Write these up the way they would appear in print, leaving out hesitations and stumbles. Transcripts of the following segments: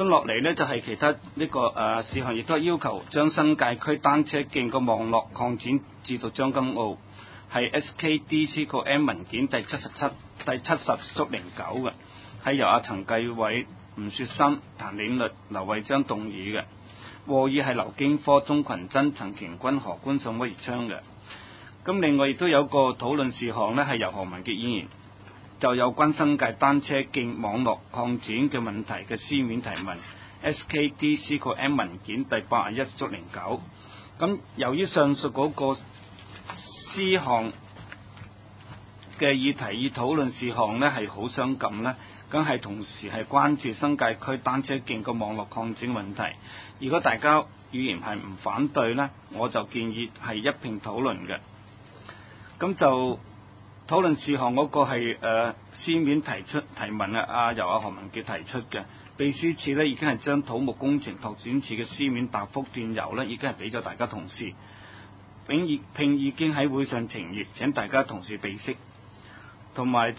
咁落嚟呢，就係其他呢個事項，亦都係要求將新界區單車徑個網絡擴展至到將軍澳，係 SKDC 個 M 文件第70/09嘅，係由陳繼偉、吳雪生、譚嶺律、劉慧章動議嘅，和議係劉經科、鍾群珍、陳瓊君、何官信、威業昌嘅。咁另外亦都有個討論事項呢，係由何文傑議員就有關新界單車徑網絡擴展嘅問題嘅書面提問 SKDC 個 M 文件第81/09。咁由於上述嗰個事項嘅議題與討論事項呢係好相近呢，咁係同時係關注新界區單車徑個網絡擴展問題。如果大家議員係唔反對呢，我就建議係一併討論嘅。咁就討論事項嗰個係書面提問由何文傑提出嘅，秘書處呢已經係將土木工程拓展署嘅書面答覆電郵呢已經係俾咗大家同事，並已經喺會上呈閱，請大家同事備悉。同埋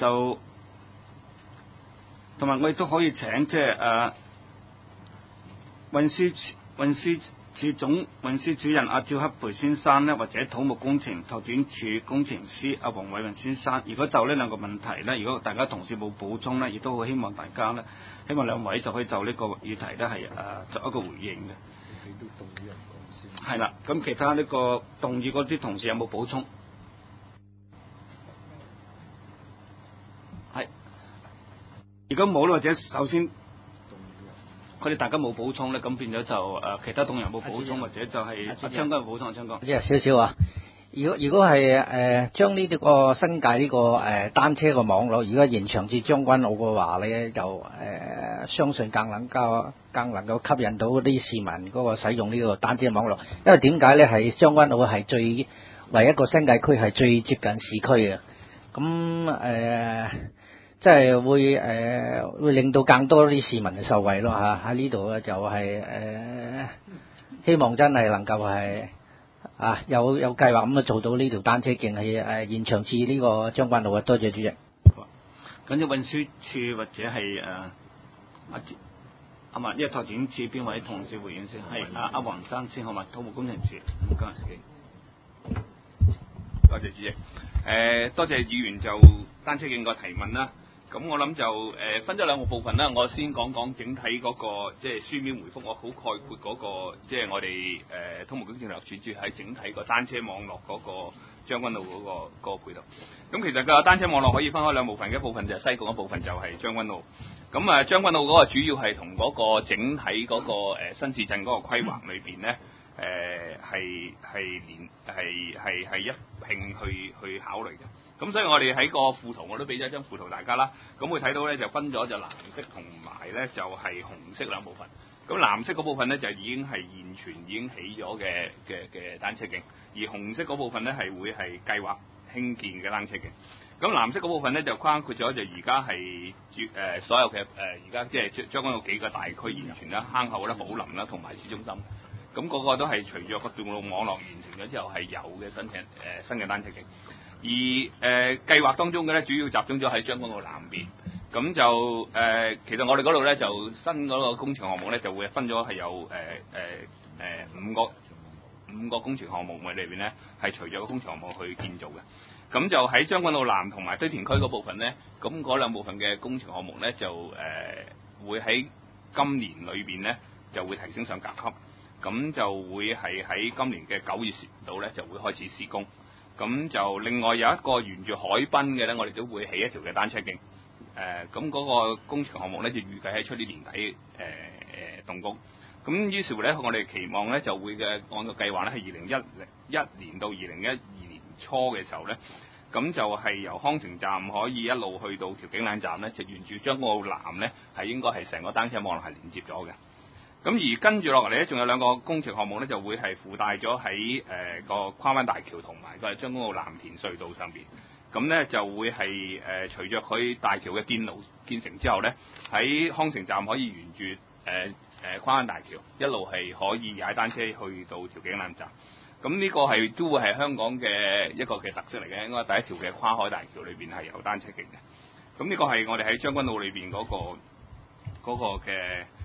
我亦都可以請即係運輸署總運輸主任趙克培先生呢，或者土木工程拓展署工程師黃偉雲先生，如果就呢兩個問題呢，如果大家同事冇補充呢，亦都好希望大家呢，希望兩位就可以就呢個議題呢係作一個回應嘅。係啦，咁其他呢個動議嗰啲同事有冇補充？係，如果冇或者首先佢哋大家冇補充咧，咁變咗就其他同仁冇補充，或者就係阿昌哥有補充，阿昌哥。 即係少少啊！如果係將呢個新界呢個單車個網絡，如果延長至將軍澳嘅話咧，就相信更能夠吸引到啲市民嗰個使用呢個單車網絡。因為點解咧？係將軍澳係唯一一個新界區係最接近市區嘅。咁即係會令到更多啲市民受惠咯嚇。喺呢度咧就係希望真係能夠係有計劃咁做到呢條單車徑係延長至呢個將軍澳啊！多謝主席。 咁就運輸處或者係呢個拓展處邊位同事回應先？係阿黃生先好嘛？土木工程處，唔該。 多謝主席。多謝議員就單車徑個提問啦。咁我諗就分咗兩個部分啦。我先講整體嗰個即係書面回覆，我好概括嗰個即係我哋土木工程署喺整體個單車網絡嗰個將軍澳嗰個配套。咁其實個單車網絡可以分開兩部分，一部分就係西貢，一部分就係將軍澳。咁將軍澳嗰個主要係同嗰個整體嗰個新市鎮嗰個規劃裏邊咧，係一併去考慮嘅。咁所以我哋喺個附圖我都俾咗一張附圖大家啦，咁會睇到咧就分咗就藍色同埋咧就係紅色兩部分。咁藍色嗰部分咧就已經係現存已經起咗嘅單車徑，而紅色嗰部分咧係會係計劃興建嘅單車徑。咁藍色嗰部分咧就包括咗就而家係所有嘅而家即係將軍澳幾個大區現存啦，坑口啦、寶林啦同埋市中心。咁個個都係隨著個道路網絡完成咗之後係有嘅新嘅單車徑。而計劃當中嘅咧，主要集中咗喺將軍澳南邊，咁就其實我哋嗰度咧就新嗰個工程項目咧就會分咗係有五個工程項目裏邊咧係隨著個工程項目去建造嘅。咁就喺將軍澳南同埋堆填區嗰部分咧，咁嗰兩部分嘅工程項目咧就會喺今年裏邊咧就會提升上甲級，咁就會係喺今年嘅9月度咧就會開始施工。咁就另外有一個沿住海濱嘅咧，我哋都會起一條嘅單車徑。咁嗰個工程項目咧就預計喺出年年底動工。咁於是乎咧，我哋期望咧就會按個計劃咧係2011年到2012年初嘅時候咧，咁就係由康城站可以一路去到調景嶺站咧，就沿住將軍澳南咧係應該係成個單車網絡係連接咗嘅。咁而跟住落嚟咧，仲有兩個工程項目咧，就會係附帶咗喺個跨灣大橋同埋個將軍澳藍田隧道上邊。咁咧就會係隨着佢大橋嘅建成之後咧，喺康城站可以沿住跨灣大橋一路係可以踩單車去到調景嶺站。咁呢個係都會係香港嘅一個嘅特色嚟嘅，應該第一條嘅跨海大橋裏邊係有單車徑嘅。咁呢個係我哋喺將軍澳裏邊嗰個嘅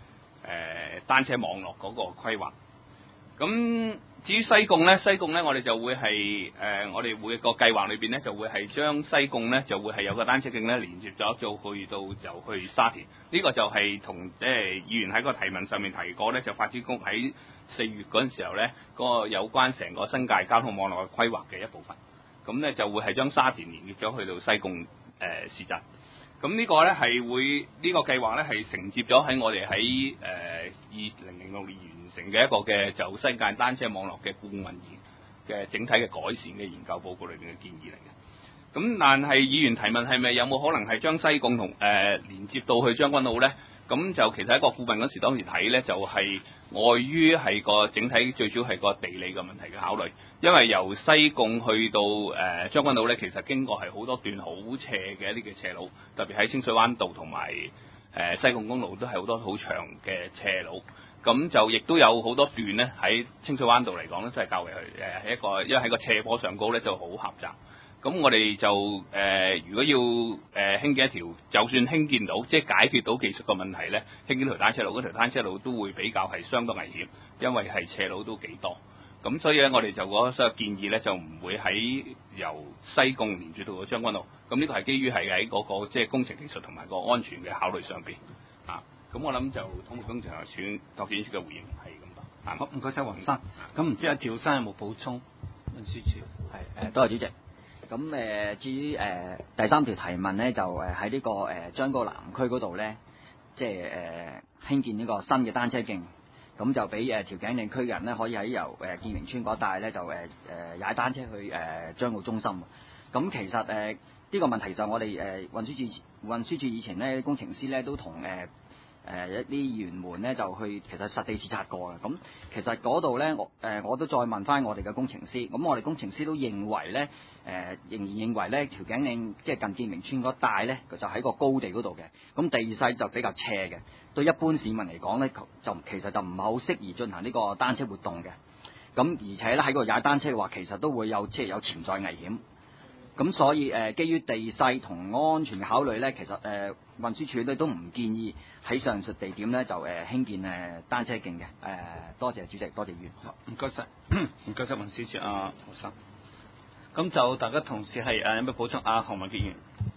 單車網絡嗰個規劃。咁至於西貢呢，我哋就會係我哋會個計劃裏邊呢，就會係將西貢呢，就會係有個單車徑呢連接咗，就去到就去沙田。呢、個就係同議員喺個提問上面提過呢，就發展局喺4月嗰陣時候呢，嗰個有關成個新界交通網絡嘅規劃嘅一部分。咁呢就會係將沙田連接咗去到西貢市鎮。咁呢個呢係會呢、個計劃呢係承接咗喺我哋喺2006年完成嘅一個嘅就新界單車網絡嘅顧問研嘅整體嘅改善嘅研究報告裏邊嘅建議嚟嘅。咁但係議員提問係咪有冇可能係將西貢同連接到去將軍澳呢？咁就其實一個顧問嗰時當時睇呢，就係礙於係個整體最主要係個地理嘅問題嘅考慮，因為由西貢去到將軍澳呢，其實經過係好多段好斜嘅一啲嘅斜路，特別喺清水灣道同埋西貢公路都係好多好長嘅斜路。咁就亦都有好多段呢，喺清水灣道嚟講呢，都係較為係一個，因為喺個斜坡上高呢，就好狹窄。咁我哋就如果要興建一條，就算興建到，即係解決到技術嘅問題呢，興建條單車路，嗰條單車路都會比較係相當危險，因為係斜路都幾多。咁所以呢，我哋就嗰所有建議呢，就唔會喺由西貢連住到將軍澳。咁呢個係基於係喺嗰個即係工程技術同埋個安全嘅考慮上邊啊。咁我諗就土木工程拓展署嘅回應係咁多。 好，唔該晒黃生。咁唔知阿趙生有冇補充？運輸署係多謝主席。咁至於第3條提問呢，就喺呢個將軍澳南區嗰度呢，即係興建呢個新嘅單車徑，咁就俾調景嶺區嘅人呢，可以喺由建明村嗰一帶呢，就踩單車去將澳中心。咁其實呢個問題就我哋運輸署以前呢，工程師呢都同一啲議員們呢就去其實實地視察過嘅。咁其實嗰度呢，我都再問翻我哋嘅工程師，咁我哋工程師都認為呢，仍然認為呢調景嶺即係近建明村嗰帶呢，就喺個高地嗰度嘅，咁地勢就比較斜嘅，對一般市民嚟講呢，就其實就唔係好適宜進行呢個單車活動嘅。咁而且呢，喺嗰度踩單車嘅話，其實都會有即係有潛在危險。咁所以基於地勢同安全嘅考慮呢，其實運輸署咧都唔建議喺上述地點呢就興建單車徑嘅。多謝主席，多謝議員。 唔該晒，唔該晒運輸署何生。咁就大家同事係有咩補充？何文傑議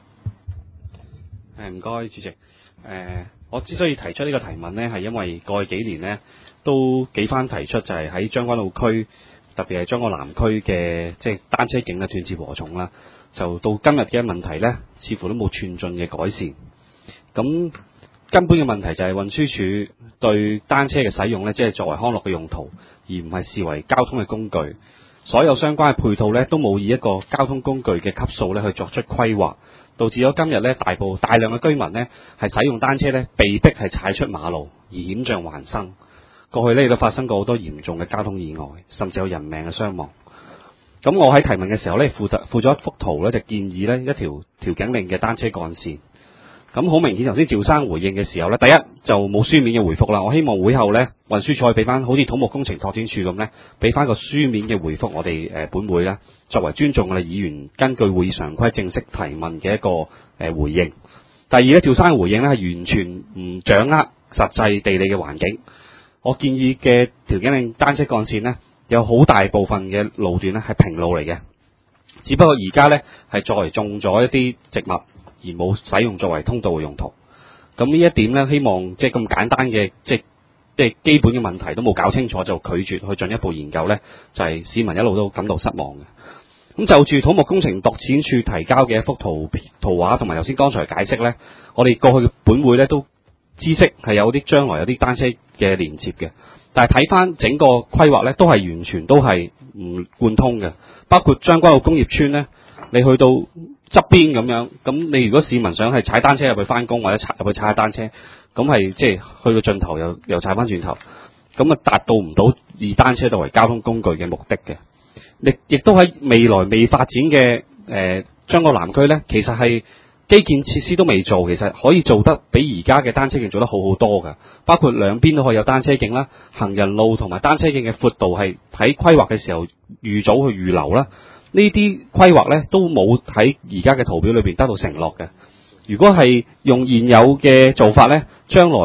員。 唔該主席。我之所以提出呢個提問呢，係因為過去幾年呢都幾番提出，就係喺將軍澳區。特別係將軍澳南區嘅即係單車徑嘅斷截禾蟲啦，就到今日嘅問題呢，似乎都冇寸進嘅改善。咁根本嘅問題就係運輸署對單車嘅使用呢，即係作為康樂嘅用途，而唔係視為交通嘅工具。所有相關嘅配套呢，都冇以一個交通工具嘅級數呢去作出規劃，導致咗今日呢大量嘅居民呢係使用單車呢，被逼係踩出馬路，而險象環生。過去呢亦都發生過好多嚴重嘅交通意外，甚至有人命嘅傷亡。咁我喺提問嘅時候呢，附咗一幅圖呢，就建議呢一條調景嶺嘅單車幹線。咁好明顯，頭先趙生回應嘅時候呢，第一就冇書面嘅回覆啦。我希望會後呢，運輸署可以俾翻好似土木工程拓展署咁呢，俾翻個書面嘅回覆我哋本會呢，作為尊重我哋議員根據會議常規正式提問嘅一個回應。第二呢，趙生嘅回應呢係完全唔掌握實際地理嘅環境。我建議嘅調景嶺單車幹線呢，有好大部分嘅路段呢係平路嚟嘅，只不過而家呢係作為種咗一啲植物，而冇使用作為通道嘅用途。咁呢一點呢，希望即係咁簡單嘅即係基本嘅問題都冇搞清楚，就拒絕去進一步研究呢，就係市民一路都感到失望嘅。咁就住土木工程拓展署提交嘅一幅圖畫同埋頭先剛才解釋呢，我哋過去嘅本會呢都知識係有啲將來有啲單車嘅連接嘅，但係睇翻整個規劃呢，都係完全都係唔貫通嘅。包括將軍澳工業村呢，你去到側邊咁樣，咁你如果市民想係踩單車入去翻工或者入去踩下單車，咁係即係去到盡頭又踩翻轉頭，咁啊達到唔到以單車作為交通工具嘅目的嘅。亦都喺未來未發展嘅將軍澳南區呢，其實係基建設施都未做，其實可以做得比而家嘅單車徑做得好好多㗎。包括兩邊都可以有單車徑啦，行人路同埋單車徑嘅闊度係喺規劃嘅時候預早去預留啦。呢啲規劃呢都冇喺而家嘅圖表裏邊得到承諾嘅。如果係用現有嘅做法呢，將來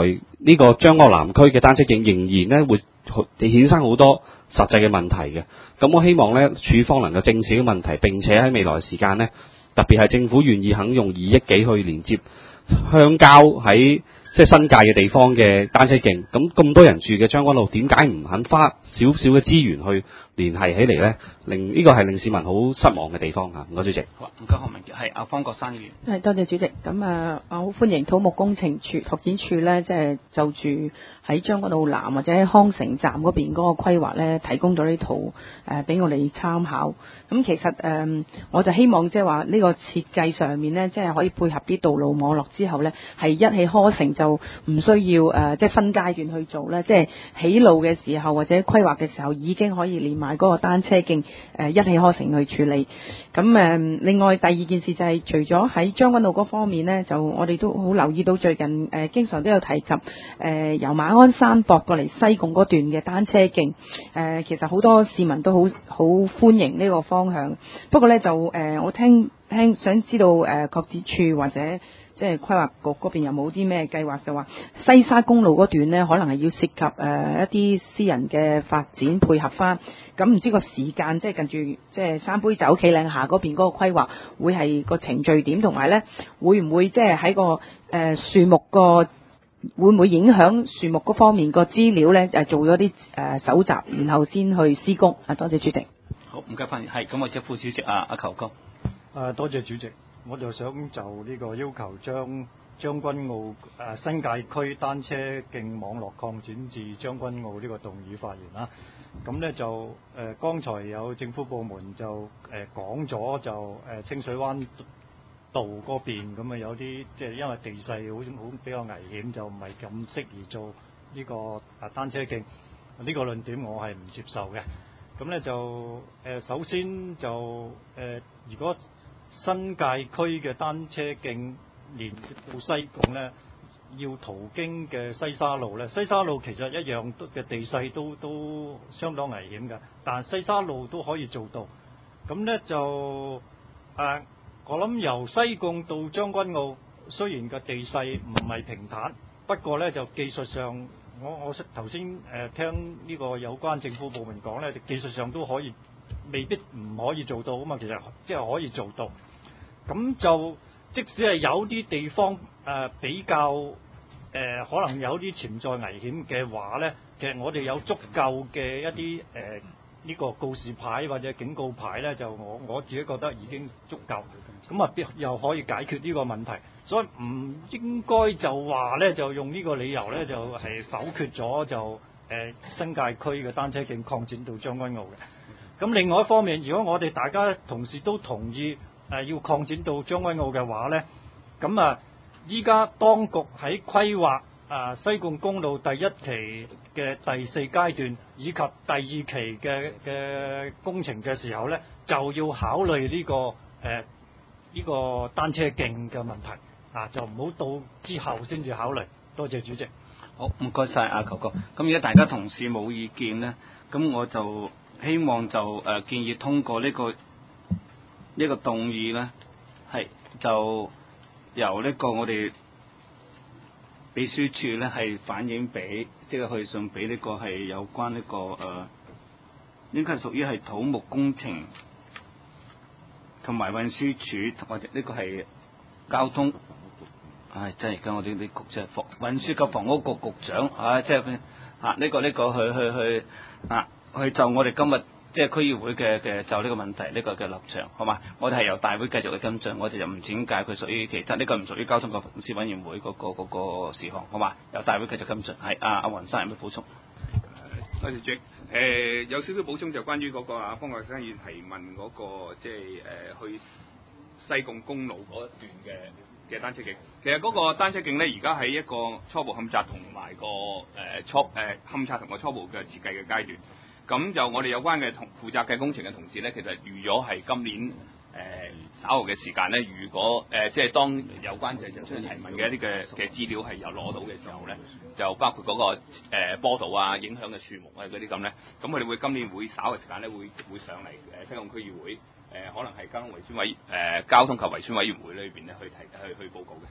呢個將軍澳南區嘅單車徑仍然咧會衍生好多實際嘅問題嘅。咁我希望咧署方能夠正視呢個問題，並且喺未來時間咧，特別係政府願意肯用2億幾去連接鄉郊喺即係新界嘅地方嘅單車徑，咁多人住嘅將軍澳，點解唔肯花少少嘅資源去聯繫起嚟呢？呢個係令市民好失望嘅地方嚇。唔該主席。 好，唔該何文傑，係阿方國珊議員。 係多謝主席。咁我好歡迎土木工程處拓展處咧，即係就住喺將軍澳南或者喺康城站嗰邊嗰個規劃咧，提供咗呢圖俾我哋參考。咁其實我就希望即係話呢個設計上面咧，即係可以配合啲道路網絡之後咧，係一氣呵成，就唔需要即係分階段去做咧，即係起路嘅時候或者規劃嘅時候已經可以連埋嗰個單車徑一氣呵成去處理。咁另外第二件事就係除咗喺將軍澳嗰方面呢，就我哋都好留意到最近經常都有提及由馬鞍山駁過嚟西貢嗰段嘅單車徑，其實好多市民都好歡迎呢個方向。不過呢，就我聽想知道擴展處或者即係規劃局嗰邊有冇啲咩計劃，就話西沙公路嗰段呢，可能係要涉及一啲私人嘅發展配合翻。咁唔知個時間即係近住即係三杯酒企嶺下嗰邊嗰個規劃會係個程序點，同埋呢會唔會即係喺個樹木個會唔會影響樹木嗰方面個資料呢？做咗啲搜集，然後先去施工。多謝主席。 好，唔該翻，係咁，我即係副主席阿球哥。 多謝主席，我就想就呢個要求將軍澳新界區單車徑網絡擴展至將軍澳呢個動議發言啦。咁呢就剛才有政府部門就講咗就清水灣道嗰邊咁有啲即係因為地勢好比較危險，就唔係咁適宜做呢個單車徑。呢個論點我係唔接受嘅。咁呢就首先就如果新界區嘅單車徑連到西貢呢，要途經嘅西沙路呢，西沙路其實一樣嘅地勢都相當危險嘅，但西沙路都可以做到。咁呢就我諗由西貢到將軍澳，雖然個地勢唔係平坦，不過呢就技術上，我頭先聽呢個有關政府部門講呢，技術上都可以，未必唔可以做到啊嘛。其實即係可以做到。咁就即使係有啲地方比較可能有啲潛在危險嘅話呢，其實我哋有足夠嘅一啲呢個告示牌或者警告牌呢，就我自己覺得已經足夠。咁又可以解決呢個問題，所以唔應該就話呢，就用呢個理由呢，就係否決咗就新界區嘅單車徑擴展到將軍澳嘅。咁另外一方面，如果我哋大家同事都同意要擴展到將軍澳嘅話呢，咁依家當局喺規劃西貢公路第一期嘅第4階段以及第2期嘅工程嘅時候呢，就要考慮呢個單車徑嘅問題就唔好到之後先至考慮。多謝主席。 好，唔該晒阿球哥。咁而家大家同事冇意見呢，咁我就希望就建議通過呢個動議呢，係就由呢個我哋秘書處呢係反映俾，即係去信俾呢個係有關呢個應該係屬於係土木工程同埋運輸署，或者呢個係交通，真係而家我哋啲局長運輸及房屋局局長，即係呢個去就我哋今日即係區議會嘅就呢個問題呢個嘅立場，好嘛？我哋係由大會繼續去跟進，我哋就唔轉介佢屬於其他，呢個唔屬於交通及運輸委員會嗰個事項，好嘛？由大會繼續跟進。係阿黃生有咩補充？ 多謝主席。有少少補充就關於嗰個方國珊議員提問嗰個即係去西貢公路嗰一段嘅單車徑。其實嗰個單車徑咧，而家喺一個初步勘測同埋個勘測同個初步嘅設計嘅階段。咁就我哋有關嘅負責嘅工程嘅同事咧，其實預咗係今年稍後嘅時間咧，如果即係當有關嘅出提問嘅一啲嘅資料係有攞到嘅時候咧，就包括嗰個坡度啊、影響嘅樹木啊嗰啲咁咧，咁佢哋會今年會稍後嘅時間咧會上嚟西貢區議會可能係交通及維園委員會裏邊咧去報告嘅。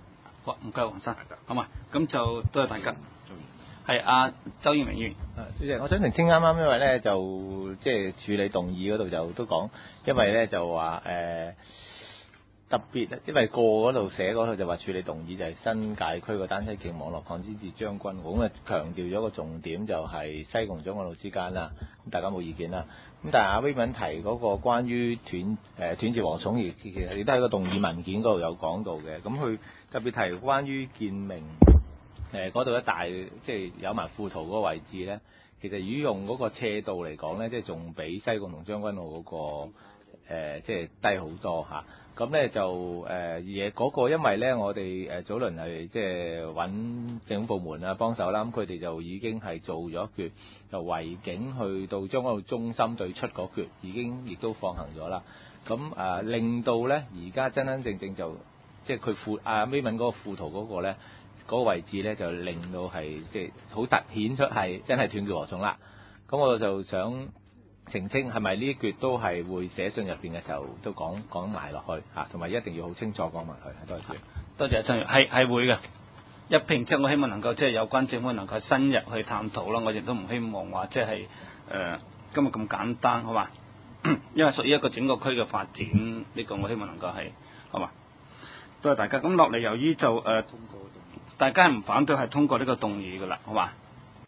好，唔該黃生，好嘛？咁就多謝大家。係阿周耀明議員。 主席，我想澄清啱啱，因為咧就即係處理動議嗰度就都講，因為咧就話特別，因為嗰度寫嗰度就話處理動議就係新界區個單車徑網絡擴展至將軍澳，咁啊強調咗個重點就係西貢將軍澳之間啦，咁大家冇意見啦。咁但係阿威文提嗰個關於斷截禾蟲，其實亦都喺個動議文件嗰度有講到嘅，咁佢特別提關於建明嗰度一帶即係有埋富圖嗰個位置咧，其實如果用嗰個斜度嚟講咧，即係仲比西貢同將軍澳嗰個即係低好多嚇。咁咧就而嗰個因為咧，我哋早輪係即係揾政府部門啊幫手啦，咁佢哋就已經係做咗一橛，就圍境去到將軍澳中心對出嗰橛，已經亦都放行咗啦。咁令到咧而家真真正正就即係佢尾文嗰個富圖嗰個咧。嗰個位置咧就令到係即係好突顯出係真係斷截禾蟲啦。咁我就想澄清係咪呢一橛都係會寫信入邊嘅時候都講埋落去嚇，同埋一定要好清楚講埋去。多謝。 多謝曾議員，係會嘅。一並即係我希望能夠即係有關政府能夠深入去探討啦。我亦都唔希望話即係今日咁簡單，好嘛？因為屬於一個整個區嘅發展，呢個我希望能夠係好嘛？多謝大家。咁落嚟由於就大家唔反對係通過呢個動議㗎啦，好嘛？